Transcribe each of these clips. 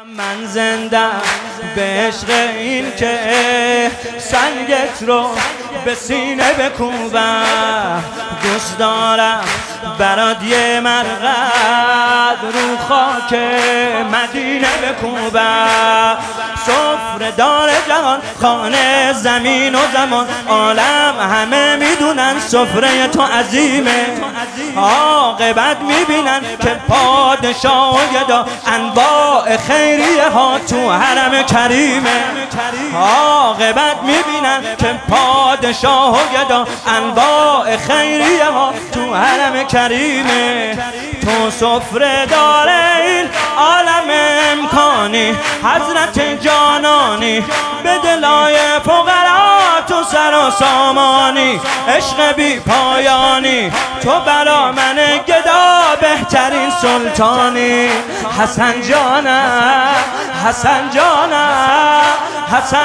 من زنده به عشق این که سنگت رو به سینه بکوبم، دوست دارم برات یه مرقد رو خاک مدینه بکوبم. سفره دار جهان، خانه زمین و زمان، عالم همه میدونن سفره تو عظیمه. عاقبت میبینن که پادشاه و گدا انواع خیریه ها تو حرم کریمه. عاقبت میبینن که پادشاه و گدا انواع خیریه ها تو حرم کریمه. تو سفره دار این عالم امکانی، حضرت جانانی، به دلای فقرا تو سر و سامانی. عشق بی پایانی، تو برا من گدا بهترین سلطانی. حسن جانم، حسن جانم، حسن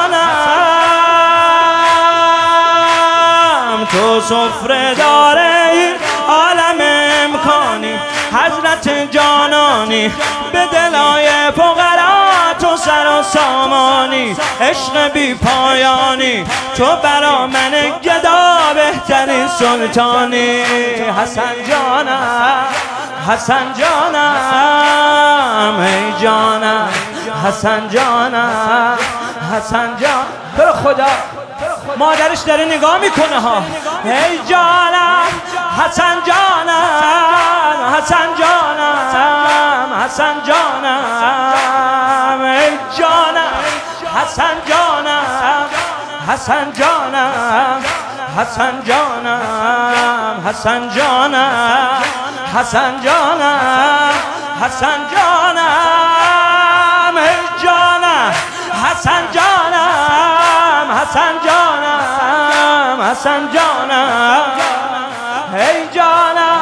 جانم، تو سفره دار این عالم امکانی، حضرت جانانی، به دلای فقرا تو سر و سامانی. عشق بی پایانی، تو برا من گدا بهترین سلطانی. حسن جانم، حسن جانم، ای جانم، حسن جانم، حسن جان. برو خدا مادرش داره نگاه میکنه ها. ای جانم، حسن جانم، حسن جانم، حسن جانم، ای جانم، حسن جانم، حسن جانم، حسن جانم، حسن جانم، حسن جانم، حسن جانم، ای جانم، حسن جانم، حسن جانم، حسن جانم، ای جانم.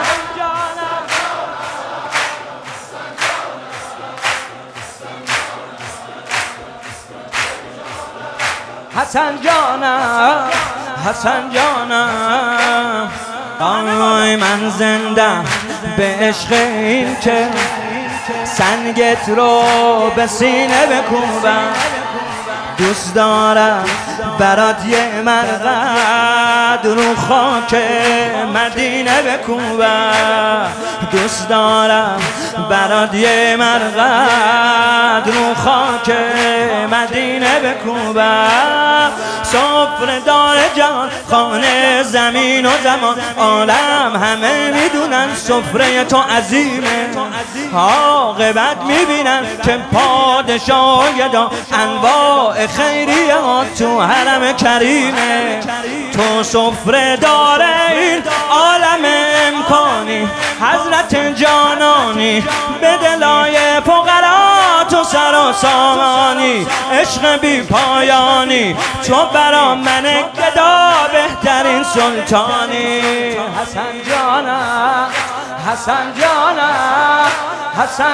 حسن جانم، حسن جانم، آی من زنده به عشق این که سنگت رو به سینه بکوبم. دوست دارم برات یه مرقد رو خاک مدینه بکوبم. دوست دارم برات یه مرقد رو خاک مدینه بکوبم. سفره دار جهان، خانه زمین و زمان، عالم همه میدونن سفره تو عظیمه. عاقبت میبینن که پادشاه و گدا انواع خیریه ها تو حرم کریمه. تو سفره دار این عالم امکانی، حضرت جانانی، به دلای فقرا تو سر و سامانی. عشق بی پایانی، تو برا من گدا بهترین سلطانی. حسن جانم، حسن جانم، حسن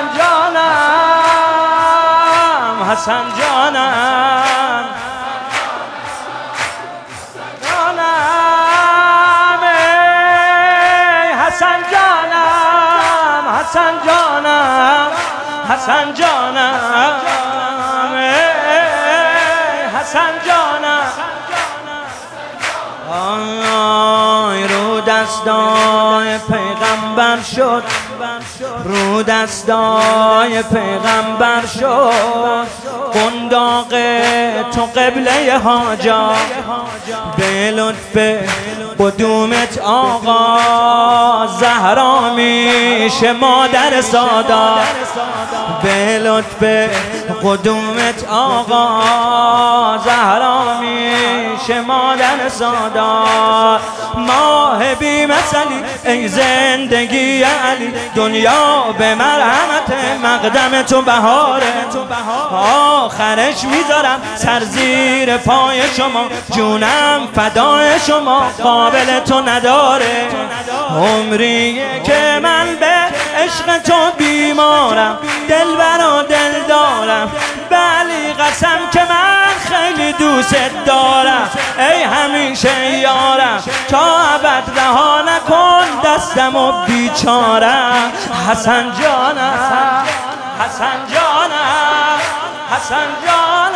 جانم، حسن جانم، جانم، حسن جانم، حسن جانم، حسن جانم، حسن جانم. آی رو دستای پیغمبر شد، رو دستای پیغمبر شد، قنداق تو قبله حاجا. به لطف قدومت آقا زهرا میشه مادر سادات. به لطف قدومت آقا زهرا میشه مادر سادات. ماه بی مثلی ای زندگی علی، دنیا به مرحمت مقدم تو بهاره. آخرش میذارم سر زیر پای شما، جونم فدای شما قابل تو نداره. عمریه که من به عشق تو بیمارم، دلبر و دل دارم، بلی قسم که من خیلی دوست دارم. ای همیشه یارم، تا ابد رها نکن دستم و بیچارم. حسن جانم، حسن جانم، حسن جان